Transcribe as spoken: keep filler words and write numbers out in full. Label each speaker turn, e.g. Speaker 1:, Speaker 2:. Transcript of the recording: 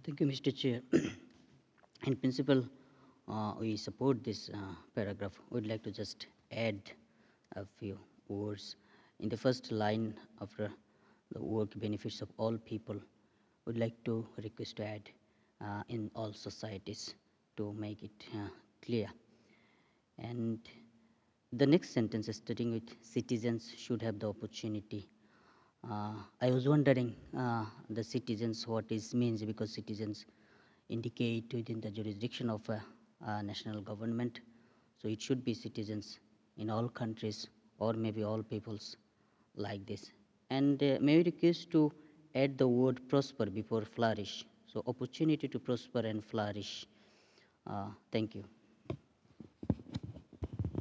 Speaker 1: Thank you, Mister Chair. In principle, uh, we support this uh, paragraph. We'd like to just add a few words. In the first line after the work benefits of all people, we'd like to request to add uh, in all societies to make it uh, clear. And the next sentence is starting with citizens should have the opportunity. Uh, I was wondering uh, the citizens what is means because citizens indicate within the jurisdiction of a, a national government. So it should be citizens in all countries or maybe all peoples like this. And uh, may we request to add the word prosper before flourish. So opportunity to prosper and flourish. Uh, thank you.